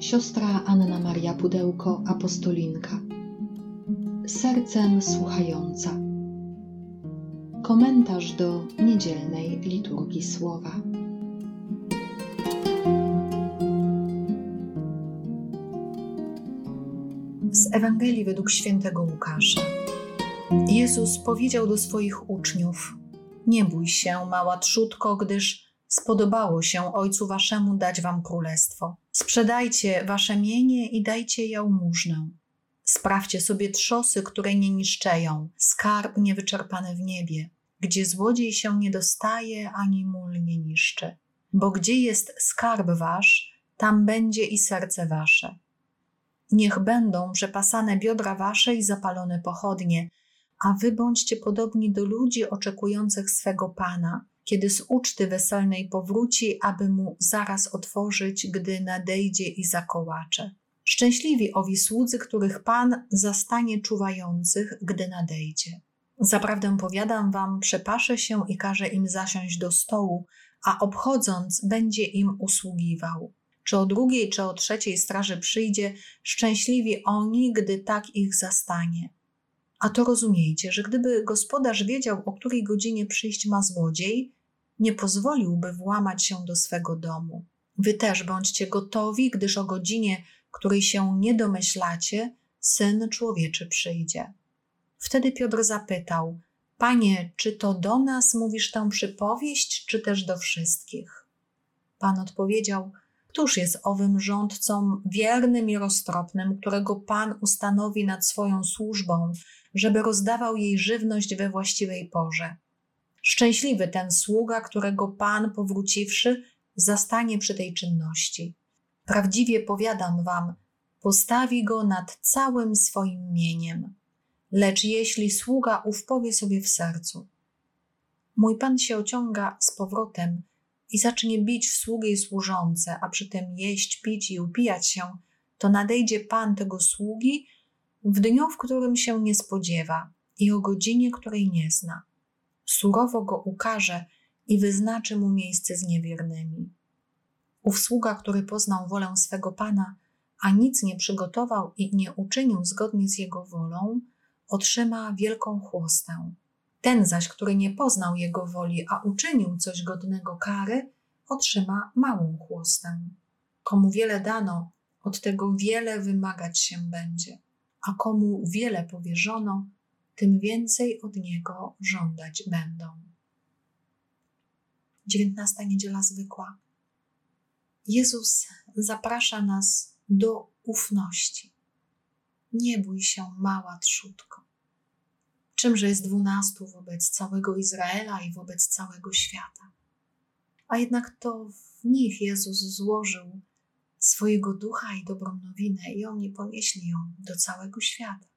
Siostra Anna Maria Pudełko, apostolinka. Sercem słuchająca. Komentarz do niedzielnej liturgii słowa. Z Ewangelii według świętego Łukasza. Jezus powiedział do swoich uczniów: nie bój się, mała trzódko, gdyż spodobało się Ojcu waszemu dać wam królestwo. Sprzedajcie wasze mienie i dajcie jałmużnę. Sprawdźcie sobie trzosy, które nie niszczeją, skarb niewyczerpany w niebie, gdzie złodziej się nie dostaje, ani mól nie niszczy. Bo gdzie jest skarb wasz, tam będzie i serce wasze. Niech będą przepasane biodra wasze i zapalone pochodnie, a wy bądźcie podobni do ludzi oczekujących swego Pana, kiedy z uczty weselnej powróci, aby mu zaraz otworzyć, gdy nadejdzie i zakołacze. Szczęśliwi owi słudzy, których Pan zastanie czuwających, gdy nadejdzie. Zaprawdę powiadam wam, przepasze się i każe im zasiąść do stołu, a obchodząc będzie im usługiwał. Czy o drugiej, czy o trzeciej straży przyjdzie, szczęśliwi oni, gdy tak ich zastanie. A to rozumiejcie, że gdyby gospodarz wiedział, o której godzinie przyjść ma złodziej, nie pozwoliłby włamać się do swego domu. Wy też bądźcie gotowi, gdyż o godzinie, której się nie domyślacie, Syn Człowieczy przyjdzie. Wtedy Piotr zapytał: Panie, czy to do nas mówisz tę przypowieść, czy też do wszystkich? Pan odpowiedział: Któż jest owym rządcą wiernym i roztropnym, którego Pan ustanowi nad swoją służbą, żeby rozdawał jej żywność we właściwej porze? Szczęśliwy ten sługa, którego Pan, powróciwszy, zastanie przy tej czynności. Prawdziwie powiadam wam, postawi go nad całym swoim mieniem. Lecz jeśli sługa ów powie sobie w sercu: mój Pan się ociąga z powrotem i zacznie bić w sługę i służące, a przy tym jeść, pić i upijać się, to nadejdzie Pan tego sługi w dniu, w którym się nie spodziewa i o godzinie, której nie zna. Surowo go ukarze i wyznaczy mu miejsce z niewiernymi. Ów sługa, który poznał wolę swego Pana, a nic nie przygotował i nie uczynił zgodnie z jego wolą, otrzyma wielką chłostę. Ten zaś, który nie poznał jego woli, a uczynił coś godnego kary, otrzyma małą chłostę. Komu wiele dano, od tego wiele wymagać się będzie, a komu wiele powierzono, tym więcej od niego żądać będą. 19. Niedziela zwykła. Jezus zaprasza nas do ufności. Nie bój się, mała trzódko. Czymże jest 12 wobec całego Izraela i wobec całego świata? A jednak to w nich Jezus złożył swojego ducha i dobrą nowinę i oni ponieśli ją do całego świata.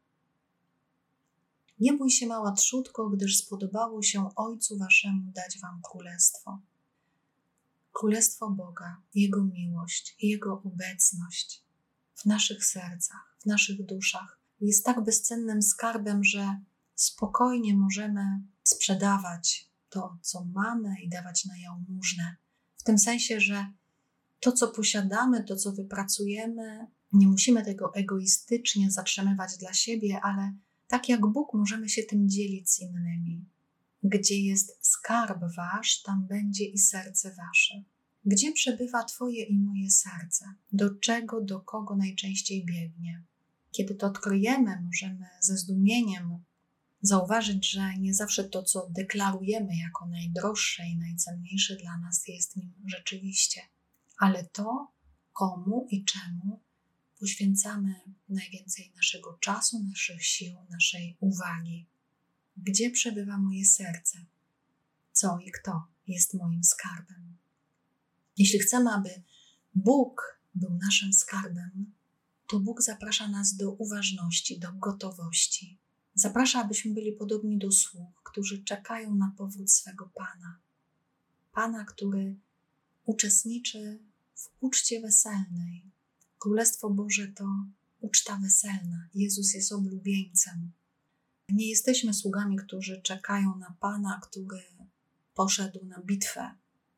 Nie bój się, mała trzódko, gdyż spodobało się Ojcu waszemu dać wam królestwo. Królestwo Boga, Jego miłość i Jego obecność w naszych sercach, w naszych duszach jest tak bezcennym skarbem, że spokojnie możemy sprzedawać to, co mamy i dawać na jałmużnę. W tym sensie, że to, co posiadamy, to, co wypracujemy, nie musimy tego egoistycznie zatrzymywać dla siebie, ale tak jak Bóg możemy się tym dzielić z innymi. Gdzie jest skarb wasz, tam będzie i serce wasze. Gdzie przebywa twoje i moje serce? Do czego, do kogo najczęściej biegnie? Kiedy to odkryjemy, możemy ze zdumieniem zauważyć, że nie zawsze to, co deklarujemy jako najdroższe i najcenniejsze dla nas, jest nim rzeczywiście. Ale to, komu i czemu poświęcamy najwięcej naszego czasu, naszych sił, naszej uwagi. Gdzie przebywa moje serce? Co i kto jest moim skarbem? Jeśli chcemy, aby Bóg był naszym skarbem, to Bóg zaprasza nas do uważności, do gotowości. Zaprasza, abyśmy byli podobni do sług, którzy czekają na powrót swego Pana. Pana, który uczestniczy w uczcie weselnej. Królestwo Boże to uczta weselna. Jezus jest oblubieńcem. Nie jesteśmy sługami, którzy czekają na Pana, który poszedł na bitwę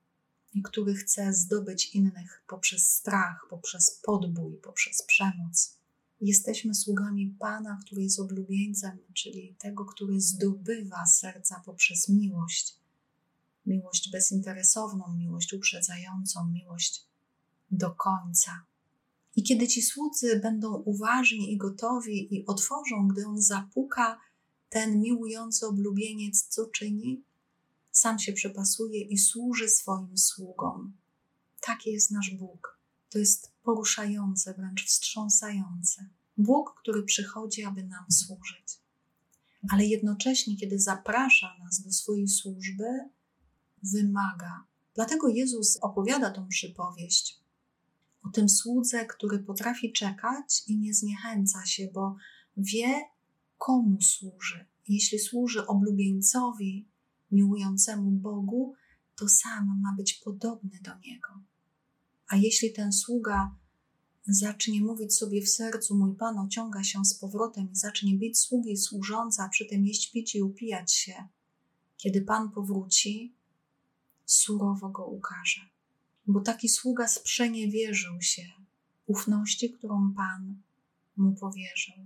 i który chce zdobyć innych poprzez strach, poprzez podbój, poprzez przemoc. Jesteśmy sługami Pana, który jest oblubieńcem, czyli tego, który zdobywa serca poprzez miłość. Miłość bezinteresowną, miłość uprzedzającą, miłość do końca. I kiedy ci słudzy będą uważni i gotowi i otworzą, gdy on zapuka, ten miłujący oblubieniec co czyni? Sam się przepasuje i służy swoim sługom. Taki jest nasz Bóg. To jest poruszające, wręcz wstrząsające. Bóg, który przychodzi, aby nam służyć. Ale jednocześnie, kiedy zaprasza nas do swojej służby, wymaga. Dlatego Jezus opowiada tą przypowieść o tym słudze, który potrafi czekać i nie zniechęca się, bo wie, komu służy. Jeśli służy oblubieńcowi, miłującemu Bogu, to sam ma być podobny do Niego. A jeśli ten sługa zacznie mówić sobie w sercu, mój Pan ociąga się z powrotem i zacznie bić sługi i służąca, a przy tym jeść, pić i upijać się, kiedy Pan powróci, surowo go ukarze. Bo taki sługa sprzeniewierzył się ufności, którą Pan mu powierzył.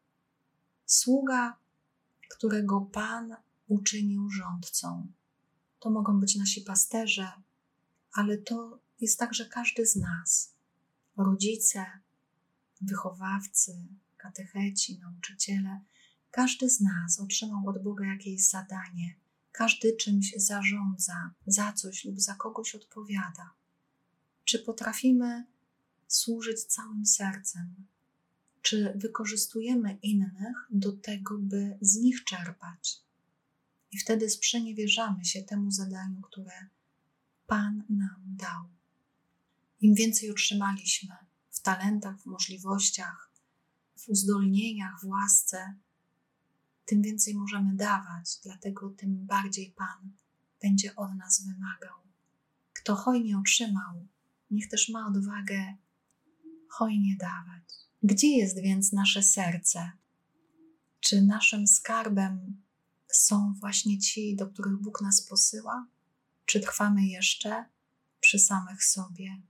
Sługa, którego Pan uczynił rządcą. To mogą być nasi pasterze, ale to jest także każdy z nas. Rodzice, wychowawcy, katecheci, nauczyciele. Każdy z nas otrzymał od Boga jakieś zadanie. Każdy czymś zarządza, za coś lub za kogoś odpowiada. Czy potrafimy służyć całym sercem? Czy wykorzystujemy innych do tego, by z nich czerpać? I wtedy sprzeniewierzamy się temu zadaniu, które Pan nam dał. Im więcej otrzymaliśmy w talentach, w możliwościach, w uzdolnieniach, w łasce, tym więcej możemy dawać, dlatego tym bardziej Pan będzie od nas wymagał. Kto hojnie otrzymał, niech też ma odwagę hojnie dawać. Gdzie jest więc nasze serce? Czy naszym skarbem są właśnie ci, do których Bóg nas posyła? Czy trwamy jeszcze przy samych sobie?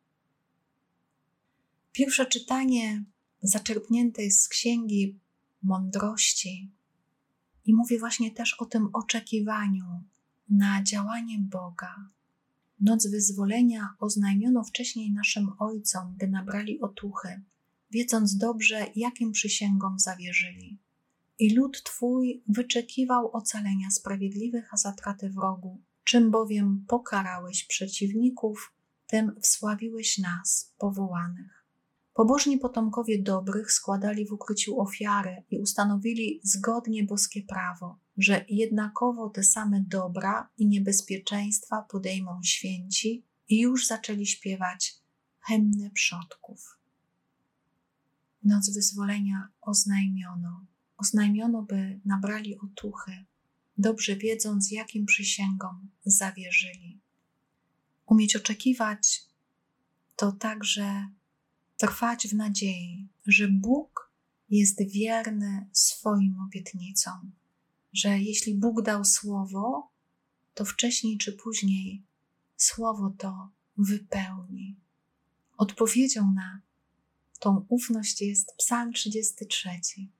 Pierwsze czytanie zaczerpnięte jest z Księgi Mądrości i mówi właśnie też o tym oczekiwaniu na działanie Boga. Noc wyzwolenia oznajmiono wcześniej naszym ojcom, by nabrali otuchy, wiedząc dobrze, jakim przysięgom zawierzyli. I lud Twój wyczekiwał ocalenia sprawiedliwych, a zatraty wrogu. Czym bowiem pokarałeś przeciwników, tym wsławiłeś nas, powołanych. Pobożni potomkowie dobrych składali w ukryciu ofiary i ustanowili zgodnie boskie prawo, że jednakowo te same dobra i niebezpieczeństwa podejmą święci i już zaczęli śpiewać hymny przodków. Noc wyzwolenia oznajmiono, by nabrali otuchy, dobrze wiedząc, jakim przysięgom zawierzyli. Umieć oczekiwać to także trwać w nadziei, że Bóg jest wierny swoim obietnicom, że jeśli Bóg dał słowo, to wcześniej czy później słowo to wypełni. Odpowiedzią na tą ufność jest Psalm 33.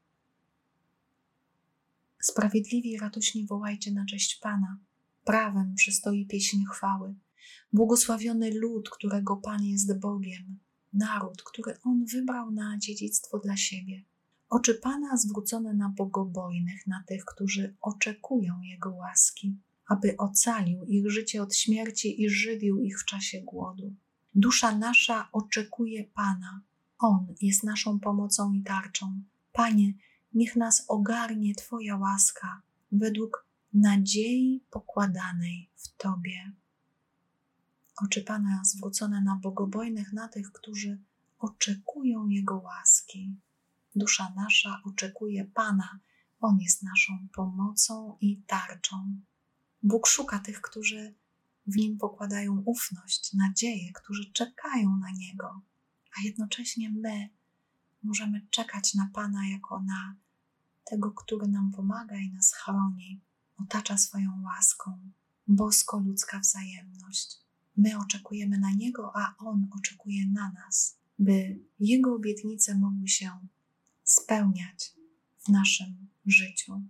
Sprawiedliwi radośnie wołajcie na cześć Pana, prawem przystoi pieśń chwały. Błogosławiony lud, którego Pan jest Bogiem, naród, który On wybrał na dziedzictwo dla siebie. Oczy Pana zwrócone na bogobojnych, na tych, którzy oczekują Jego łaski, aby ocalił ich życie od śmierci i żywił ich w czasie głodu. Dusza nasza oczekuje Pana. On jest naszą pomocą i tarczą. Panie, niech nas ogarnie Twoja łaska według nadziei pokładanej w Tobie. Oczy Pana zwrócone na bogobojnych, na tych, którzy oczekują Jego łaski. Dusza nasza oczekuje Pana. On jest naszą pomocą i tarczą. Bóg szuka tych, którzy w Nim pokładają ufność, nadzieję, którzy czekają na Niego, a jednocześnie my możemy czekać na Pana jako na tego, który nam pomaga i nas chroni, otacza swoją łaską, bosko-ludzka wzajemność. My oczekujemy na Niego, a On oczekuje na nas, by Jego obietnice mogły się spełniać w naszym życiu.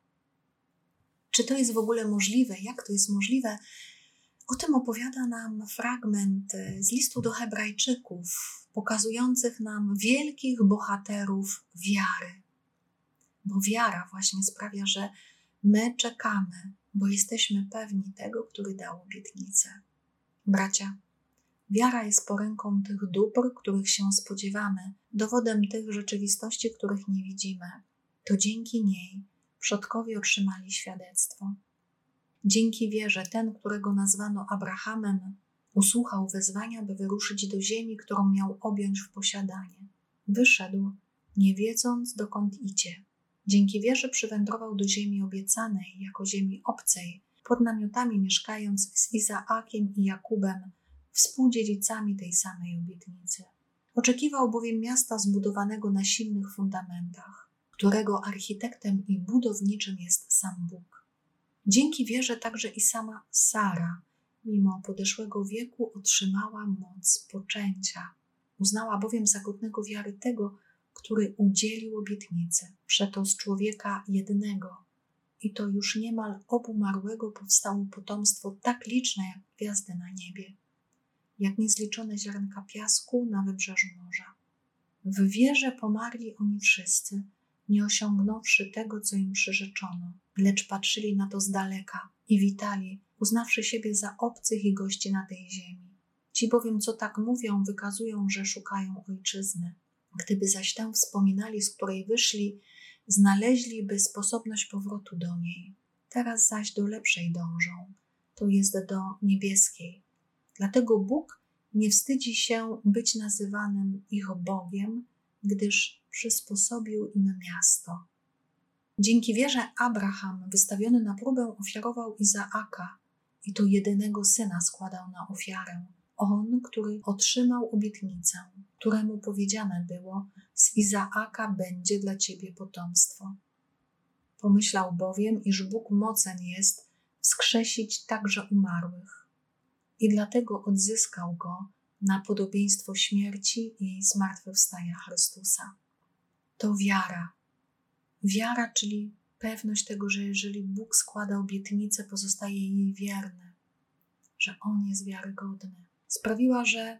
Czy to jest w ogóle możliwe? Jak to jest możliwe? O tym opowiada nam fragment z listu do Hebrajczyków, pokazujących nam wielkich bohaterów wiary. Bo wiara właśnie sprawia, że my czekamy, bo jesteśmy pewni tego, który dał obietnicę. Bracia, wiara jest poręką tych dóbr, których się spodziewamy, dowodem tych rzeczywistości, których nie widzimy. To dzięki niej przodkowie otrzymali świadectwo. Dzięki wierze ten, którego nazwano Abrahamem, usłuchał wezwania, by wyruszyć do ziemi, którą miał objąć w posiadanie. Wyszedł, nie wiedząc, dokąd idzie. Dzięki wierze przywędrował do ziemi obiecanej, jako ziemi obcej, pod namiotami mieszkając z Izaakiem i Jakubem, współdziedzicami tej samej obietnicy. Oczekiwał bowiem miasta zbudowanego na silnych fundamentach, którego architektem i budowniczym jest sam Bóg. Dzięki wierze także i sama Sara, mimo podeszłego wieku, otrzymała moc poczęcia. Uznała bowiem za godnego wiary tego, który udzielił obietnicy. Przeto z człowieka jednego, i to już niemal obumarłego, powstało potomstwo tak liczne jak gwiazdy na niebie, jak niezliczone ziarnka piasku na wybrzeżu morza. W wierze pomarli oni wszyscy, nie osiągnąwszy tego, co im przyrzeczono, lecz patrzyli na to z daleka i witali, uznawszy siebie za obcych i gości na tej ziemi. Ci bowiem, co tak mówią, wykazują, że szukają ojczyzny. Gdyby zaś tę wspominali, z której wyszli, znaleźliby sposobność powrotu do niej. Teraz zaś do lepszej dążą, to jest do niebieskiej. Dlatego Bóg nie wstydzi się być nazywanym ich Bogiem, gdyż przysposobił im miasto. Dzięki wierze Abraham, wystawiony na próbę, ofiarował Izaaka i to jedynego syna składał na ofiarę. On, który otrzymał obietnicę, któremu powiedziane było: z Izaaka będzie dla ciebie potomstwo. Pomyślał bowiem, iż Bóg mocen jest wskrzesić także umarłych i dlatego odzyskał go na podobieństwo śmierci i zmartwychwstania Chrystusa. To wiara. Wiara, czyli pewność tego, że jeżeli Bóg składa obietnicę, pozostaje jej wierny, że On jest wiarygodny. Sprawiła, że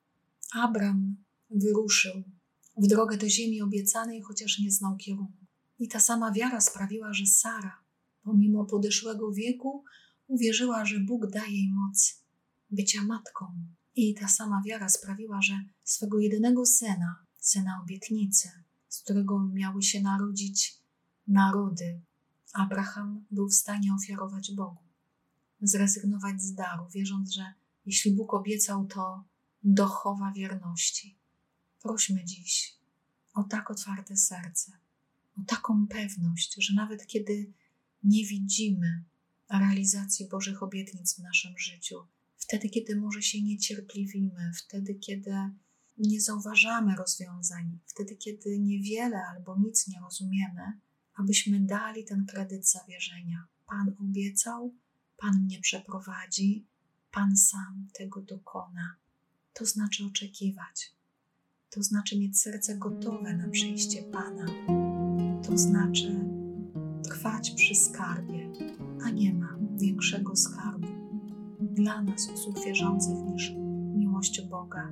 Abram wyruszył w drogę do ziemi obiecanej, chociaż nie znał kierunku. I ta sama wiara sprawiła, że Sara, pomimo podeszłego wieku, uwierzyła, że Bóg daje jej moc bycia matką. I ta sama wiara sprawiła, że swego jedynego syna obietnicy, z którego miały się narodzić narody, Abraham był w stanie ofiarować Bogu, zrezygnować z daru, wierząc, że jeśli Bóg obiecał, to dochowa wierności. Prośmy dziś o tak otwarte serce, o taką pewność, że nawet kiedy nie widzimy realizacji Bożych obietnic w naszym życiu, wtedy, kiedy może się niecierpliwimy, wtedy, kiedy nie zauważamy rozwiązań, wtedy, kiedy niewiele albo nic nie rozumiemy, abyśmy dali ten kredyt zawierzenia. Pan obiecał, Pan mnie przeprowadzi, Pan sam tego dokona. To znaczy oczekiwać. To znaczy mieć serce gotowe na przyjście Pana. To znaczy trwać przy skarbie, a nie ma większego skarbu dla nas, osób wierzących, niż miłość Boga,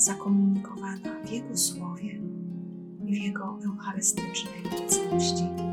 zakomunikowana w Jego Słowie i w Jego eucharystycznej obecności.